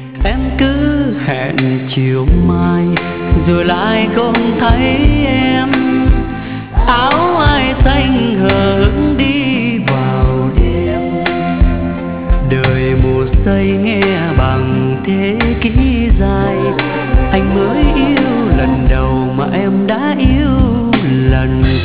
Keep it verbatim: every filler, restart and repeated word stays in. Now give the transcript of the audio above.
em cứ hẹn chiều mai rồi lại không thấy em. Áo ai xanh hờ hững đi vào đêm, đời một giây nghe bằng thế kỷ dài. Anh mới yêu lần đầu mà em đã yêu lần